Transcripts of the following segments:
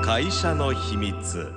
会社の秘密。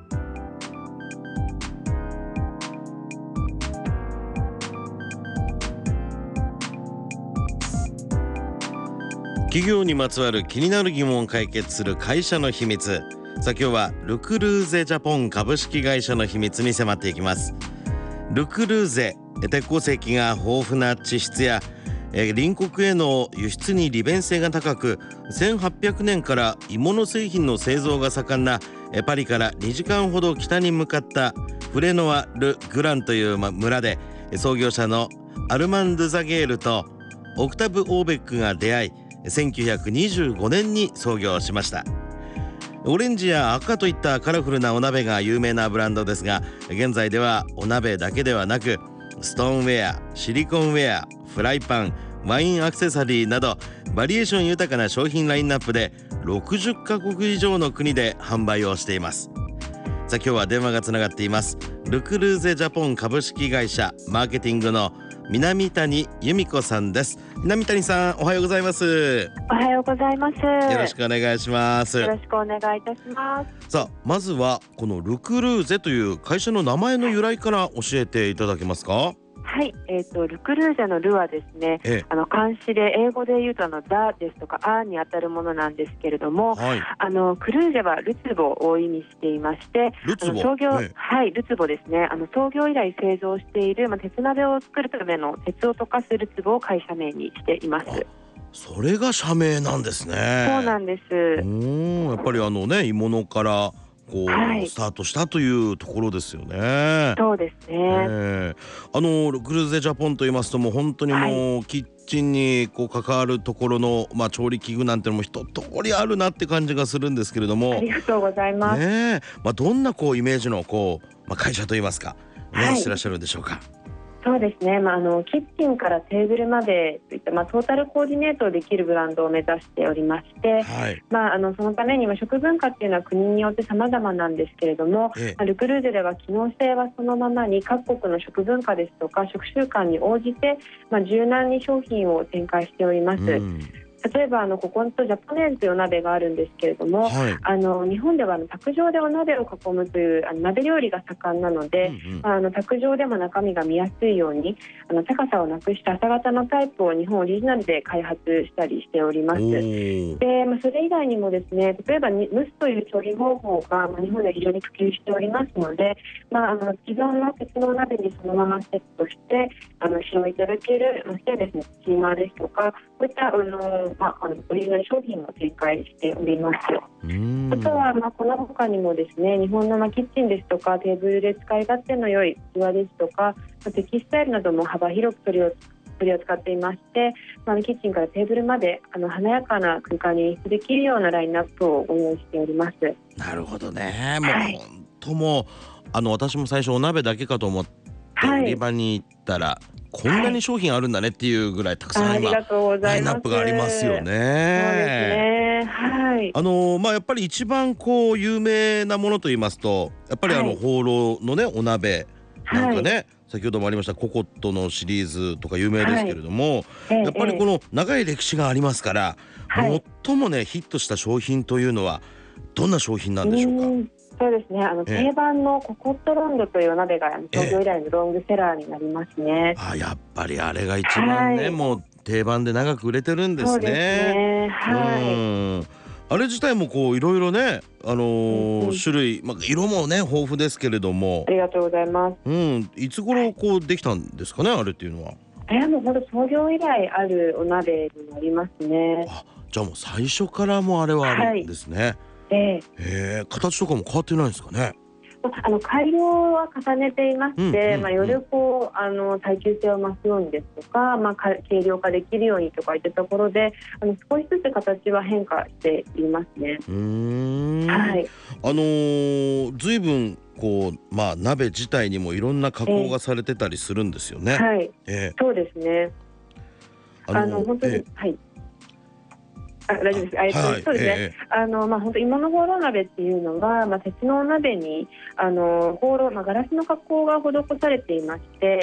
企業にまつわる気になる疑問を解決する会社の秘密。さあ今日はルクルーゼジャポン株式会社の秘密に迫っていきます。ルクルーゼ、鉄鉱石が豊富な地質や隣国への輸出に利便性が高く、1800年から鋳物製品の製造が盛んなパリから2時間ほど北に向かったフレノワ・ル・グランという村で、創業者のアルマン・ドゥザゲールとオクタブ・オーベックが出会い、1925年に創業しました。オレンジや赤といったカラフルなお鍋が有名なブランドですが、現在ではお鍋だけではなくストーンウェア、シリコンウェア、フライパン、ワインアクセサリーなどバリエーション豊かな商品ラインナップで60カ国以上の国で販売をしています。さあ今日は電話がつながっています。ルクルーゼジャポン株式会社マーケティングの南谷由美子さんです。南谷さん、おはようございます。 おはようございます。 よろしくお願いします。 よろしくお願いいたします。 さあまずはこのルクルーゼという会社の名前の由来から教えていただけますか？ はい、ルクルーゼのルはですね、漢詩で英語で言うとダですとかアに当たるものなんですけれども、 はい、 クルーゼはルツボを意味していまして、創業、はい、ルツボですね。創業以来製造している、鉄鍋を作るための鉄を溶かすルツボを会社名にしています。 それが社名なんですね。 そうなんです。 やっぱり鋳物からスタートしたというところですよね。 そうですね。 ルクルーゼジャポンと言いますと、もう本当にもうキッチンに関わるところの、調理器具なんてのも一通りあるなって感じがするんですけれども、 ありがとうございます。 どんなイメージの会社といいますか、してらっしゃるんでしょうか？ そうですね、キッチンからテーブルまでといった、トータルコーディネートできるブランドを目指しておりまして、そのために食文化っていうのは国によって様々なんですけれども、ルクルーゼでは機能性はそのままに各国の食文化ですとか食習慣に応じて、柔軟に商品を展開しております。例えばここにジャポネーズというお鍋があるんですけれども、日本では卓上でお鍋を囲むという鍋料理が盛んなので、卓上でも中身が見やすいように高さをなくした朝型のタイプを日本オリジナルで開発したりしております。で、それ以外にもですね、例えば蒸すという調理方法が日本で非常に普及しておりますので、既存の鉄の鍋にそのままセットして使用いただけるステンレスのスチーマーですとか、こういったオリジナル商品を展開しております。あとはこの他にもですね、日本のキッチンですとかテーブルで使い勝手の良い器ですとかテキスタイルなども幅広く取り扱っていまして、キッチンからテーブルまで華やかな空間に演出できるようなラインナップをご用意しております。 なるほどね。本当も私も最初お鍋だけかと思って売り場に行ったら、こんなに商品あるんだねっていうぐらいたくさん今ラインナップがありますよね。そうですね。 やっぱり一番有名なものと言いますと、やっぱりホーローのねお鍋なんかね、先ほどもありましたココットのシリーズとか有名ですけれども、やっぱりこの長い歴史がありますから、最もねヒットした商品というのはどんな商品なんでしょうか？ そうですね、定番のココットロンドというお鍋が創業以来のロングセラーになりますね。 やっぱりあれが一番ね、もう定番で長く売れてるんですね。 そうですね。 あれ自体もいろいろね、種類、色もね豊富ですけれども。 ありがとうございます。 いつ頃できたんですかね、あれっていうのは。 もう本当創業以来あるお鍋になりますね。 じゃあもう最初からもうあれはあるんですね。形とかも変わってないんですかね？ 改良は重ねていまして、より耐久性を増すようにですとか、軽量化できるようにとかいったところで少しずつ形は変化していますね。 随分鍋自体にもいろんな加工がされてたりするんですよね。 そうですね。本当に大丈夫です。そうですね。本当鋳物ホーロー鍋っていうのは、鉄のお鍋にホーロー、ガラスの加工が施されていまして、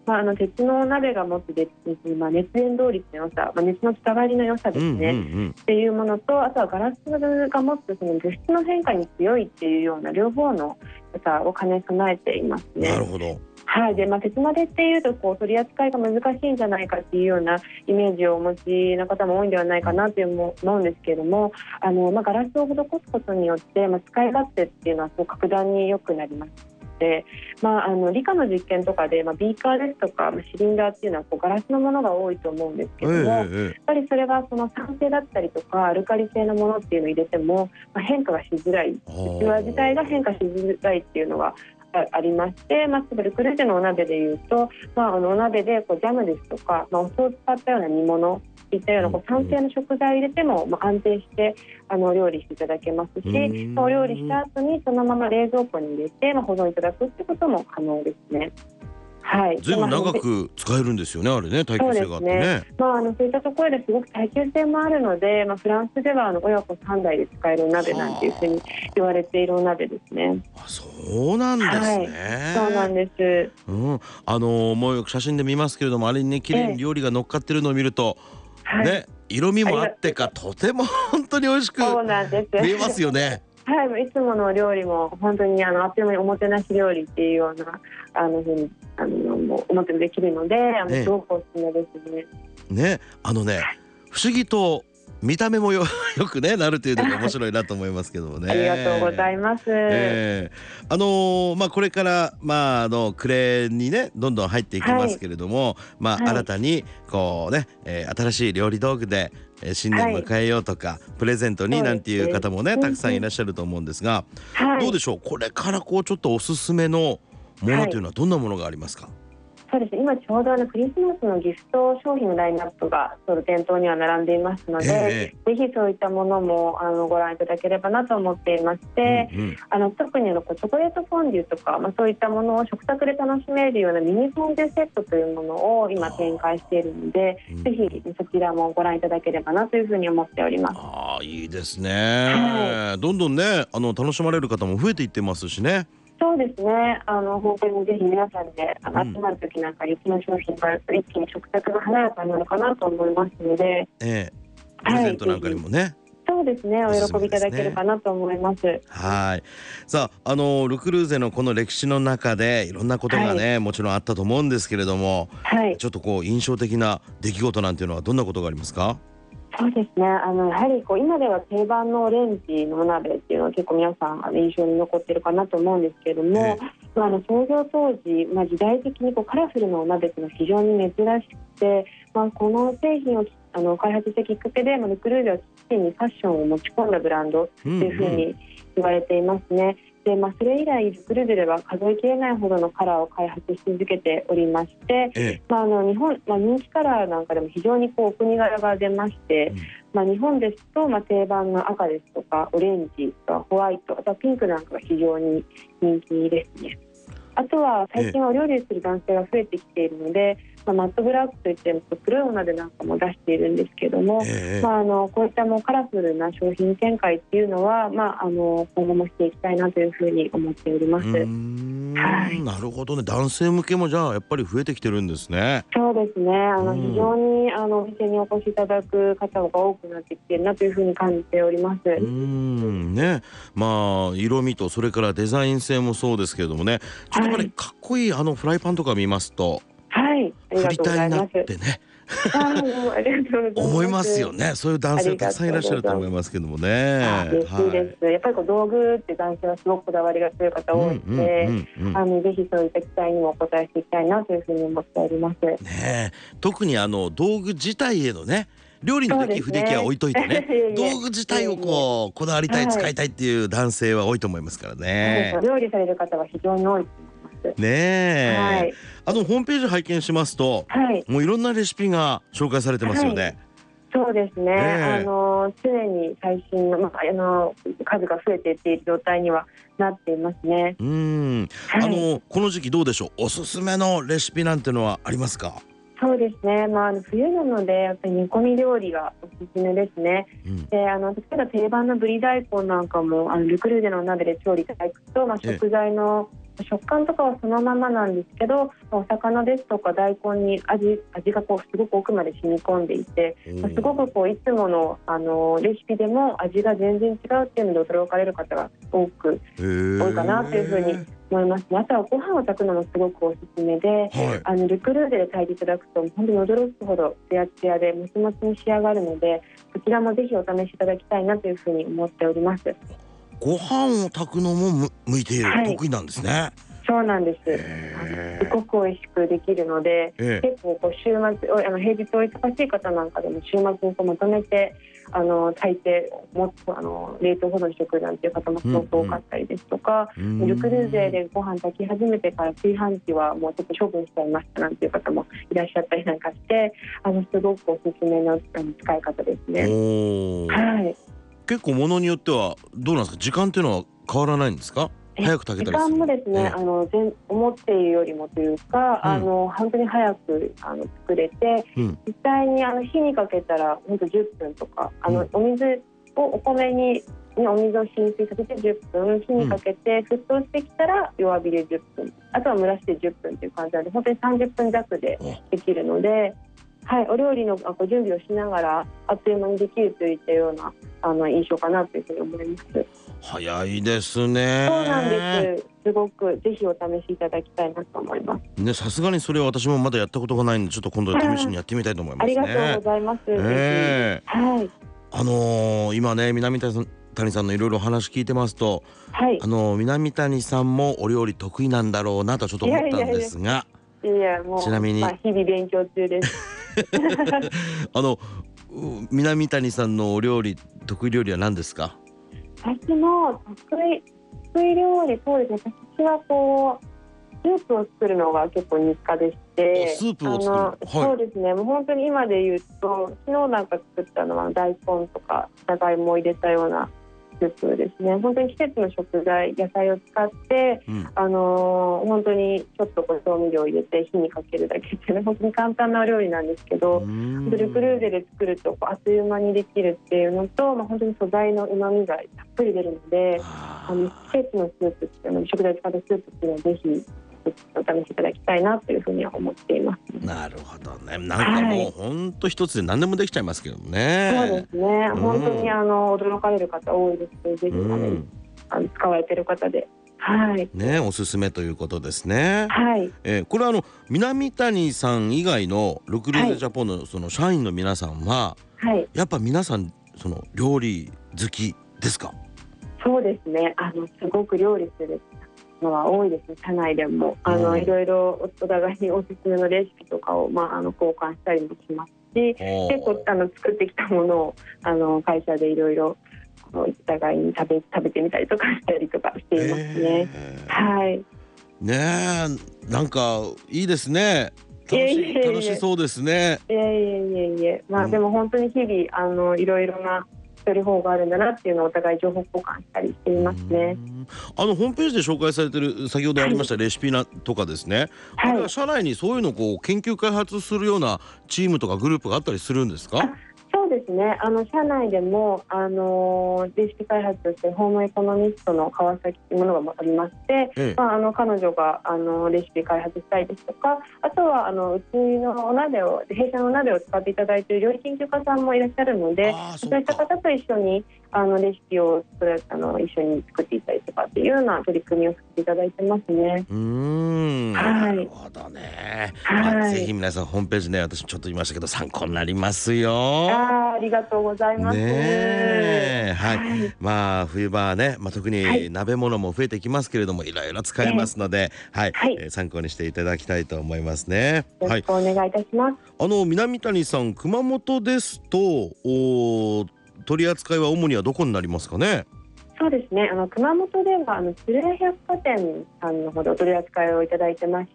鉄の鍋が持つ熱伝導率の良さ、熱の伝わりの良さですね、っていうものと、あとはガラスが持つその物質の変化に強いっていうような両方の良さを兼ね備えていますね。 なるほど。 はい。で、鉄鍋っていうと取り扱いが難しいんじゃないかっていうようなイメージをお持ちの方も多いんではないかなと思うんですけれども、ガラスを施すことによって、使い勝手っていうのは格段に良くなります。で、理科の実験とかで、ビーカーですとかシリンダーっていうのはガラスのものが多いと思うんですけども、やっぱりそれがその酸性だったりとかアルカリ性のものっていうのを入れても、変化がしづらい、器自体が変化しづらいっていうのがありまして、ルクルーゼのお鍋でいうと、お鍋でジャムですとか、お酢を使ったような煮物といったような酸性の食材を入れても、安定して料理していただけますし、お料理した後にそのまま冷蔵庫に入れて、保存いただくってことも可能ですね。はい。 ずいぶん長く使えるんですよね、あれね、耐久性があってね。 そういったところですごく耐久性もあるので、フランスでは親子3代で使えるお鍋なんていうふうに言われているお鍋ですね。 そうなんですね。 そうなんです。 もうよく写真で見ますけれども、あれにね、綺麗に料理が乗っかってるのを見ると、ね、色味もあってかとても本当に美味しく見えますよね。 はい、いつもの料理も本当にあっという間におもてなし料理っていうようなふうに思ってもできるので、すごくおすすめですね。 ね、不思議と見た目もよくねなるというのが面白いなと思いますけどもね。 ありがとうございます。 これから暮れにねどんどん入っていきますけれども、新たに新しい料理道具で新年迎えようとか、プレゼントになんていう方もねたくさんいらっしゃると思うんですが、どうでしょう、これからちょっとおすすめのものというのはどんなものがありますか？ そうですね、今ちょうどクリスマスのギフト商品のラインナップが店頭には並んでいますので、ぜひそういったものもご覧いただければなと思っていまして、特にチョコレートフォンデュとか、そういったものを食卓で楽しめるようなミニフォンデュセットというものを今展開しているので、ぜひそちらもご覧いただければなというふうに思っております。 いいですね、どんどんね楽しまれる方も増えていってますしね。 そうですね、本当にぜひ皆さんで集まる時なんかにその商品が一気に食卓が華やかになるかなと思いますので、 プレゼントなんかにもね、 そうですね、お喜びいただけるかなと思います。 はい。さあ、ルクルーゼのこの歴史の中でいろんなことがね、もちろんあったと思うんですけれども、ちょっと印象的な出来事なんていうのはどんなことがありますか？ そうですね、やはり今では定番のオレンジのお鍋っていうのは結構皆さん印象に残ってるかなと思うんですけれども、創業当時、時代的にカラフルなお鍋っていうのは非常に珍しくて、この製品を開発したきっかけでルクルーゼはキッチンにファッションを持ち込んだブランドというふうに言われていますね。で、それ以来ルクルーゼでは数えきれないほどのカラーを開発し続けておりまして、日本、人気カラーなんかでも非常にお国柄が出まして、日本ですと定番の赤ですとかオレンジとかホワイト、あとはピンクなんかが非常に人気ですね。あとは最近はお料理する男性が増えてきているので、マットブラックといって黒いお鍋なんかも出しているんですけども、こういったカラフルな商品展開っていうのは、今後もしていきたいなというふうに思っております。 なるほどね、男性向けもじゃあやっぱり増えてきてるんですね。 そうですね、非常にお店にお越しいただく方が多くなってきてるなというふうに感じております。 ね、色味とそれからデザイン性もそうですけれどもね、ちょっとやっぱりかっこいいフライパンとか見ますと、振りたいなってね思いますよね。そういう男性たくさんいらっしゃると思いますけどもね。 嬉しいです。やっぱり道具って男性はすごくこだわりが強い方多いので、ぜひそういった期待にもお応えしていきたいなというふうに思っております。 特に道具自体へのね、料理の出来不出来は置いといてね、道具自体をこだわりたい、使いたいっていう男性は多いと思いますからね。 料理される方は非常に多いと思います。ホームページ拝見しますと、もういろんなレシピが紹介されてますよね。 そうですね、常に最新の、数が増えていっている状態にはなっていますね。 この時期どうでしょう、おすすめのレシピなんてのはありますか？ そうですね、冬なのでやっぱり煮込み料理がおすすめですね。で、例えば定番のぶり大根なんかもルクルーゼのお鍋で調理いただくと、食材の食感とかはそのままなんですけど、お魚ですとか大根に味がすごく奥まで染み込んでいて、すごくいつもの、レシピでも味が全然違うっていうので驚かれる方が多いかなというふうに思いますね。あとはご飯を炊くのもすごくおすすめで、ルクルーゼで炊いていただくと本当に驚くほどツヤツヤでもちもちに仕上がるので、こちらもぜひお試しいただきたいなというふうに思っております。 ご飯を炊くのも向いている、得意なんですね。 そうなんです。すごく美味しくできるので、結構週末平日お忙しい方なんかでも週末にまとめて炊いて冷凍保存しておくなんていう方もすごく多かったりですとか、ルクルーゼでご飯炊き始めてから炊飯器はもうちょっと処分しちゃいましたなんていう方もいらっしゃったりなんかして、すごくおすすめの使い方ですね。 結構ものによってはどうなんですか、時間っていうのは変わらないんですか？早く炊けたりする？ 時間もですね、思っているよりもというか、本当に早く作れて、実際に火にかけたら本当10分とか、お米にお水を浸水させて10分火にかけて、沸騰してきたら弱火で10分、あとは蒸らして10分という感じなので、本当に30分弱でできるので、お料理の準備をしながらあっという間にできるといったような印象かなというふうに思います。 早いですね。 そうなんです。すごくぜひお試しいただきたいなと思いますね。さすがにそれは私もまだやったことがないので、ちょっと今度試しにやってみたいと思いますね。 ありがとうございます。 今ね、南谷さんのいろいろお話聞いてますと、南谷さんもお料理得意なんだろうなとちょっと思ったんですが、 もうちなみに、 日々勉強中です。 南谷さんのお料理、得意料理は何ですか？ 私の得意料理、そうですね、私はスープを作るのが結構日課でして、 スープを作る、 そうですね、もう本当に今で言うと昨日なんか作ったのは大根とかじゃがいもを入れたようなスープですね。本当に季節の食材、野菜を使って、本当にちょっと調味料を入れて火にかけるだけっていうのは本当に簡単なお料理なんですけど、ルクルーゼで作るとあっという間にできるっていうのと、本当に素材の旨味がたっぷり出るので、季節のスープっていうの、食材を使ったスープっていうのはぜひお試しいただきたいなというふうには思っています。 なるほどね。なんかもう本当一つで何でもできちゃいますけどね。 そうですね。本当に驚かれる方多いですので、ぜひ使われている方で、 ね、おすすめということですね。これは南谷さん以外のルクルーゼジャポンのその社員の皆さんは、やっぱ皆さんその料理好きですか？ そうですね。すごく料理するのは多いですね。社内でもいろいろお互いにおすすめのレシピとかを交換したりもしますし、結構作ってきたものを会社でいろいろお互いに食べてみたりとかしたりとかしていますね。 ねえ、なんかいいですね。楽しそうですね。 でも本当に日々いろいろな処理法があるんだなっていうのをお互い情報交換したりしていますね。 ホームページで紹介されてる先ほどありましたレシピとかですね、あれは社内にそういうのを研究開発するようなチームとかグループがあったりするんですか？ そうですね。社内でもレシピ開発としてホームエコノミストの川崎というものがありまして、彼女がレシピ開発したりですとか、あとはうちの弊社のお鍋を使っていただいている料理研究家さんもいらっしゃるので、そういった方と一緒にレシピを一緒に作っていたりとかっていうような取り組みをさせていただいてますね。 なるほどね。ぜひ皆さんホームページね、私ちょっと言いましたけど参考になりますよ。 ありがとうございます。 冬場はね、特に鍋物も増えてきますけれども、いろいろ使えますので、参考にしていただきたいと思いますね。 よろしくお願いいたします。 南谷さん、熊本ですと取り扱いは主にはどこになりますかね？ そうですね。熊本では鶴屋百貨店さんのほど取り扱いをいただいてまして、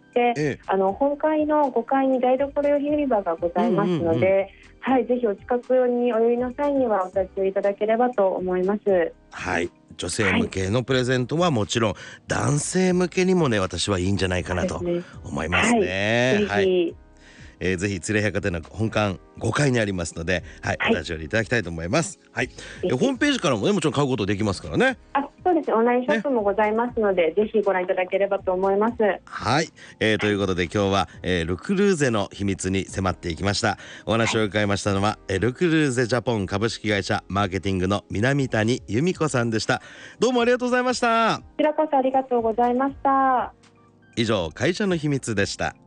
本館の5階に台所用品売り場がございますので、ぜひお近くにお寄りの際にはお立ち寄りいただければと思います。 女性向けのプレゼントはもちろん、男性向けにもね、私はいいんじゃないかなと思いますね。ぜひ鶴屋百貨店の本館5階にありますので、お立ち寄りいただきたいと思います。ホームページからもね、もちろん買うことできますからね。 そうでですね、オンラインショップもございますので、ぜひご覧いただければと思います。 はい、ということで今日は、ルクルーゼの秘密に迫っていきました。お話を伺いましたのは、ルクルーゼジャポン株式会社マーケティングの南谷由美子さんでした。どうもありがとうございました。 こちらこそありがとうございました。 以上、会社の秘密でした。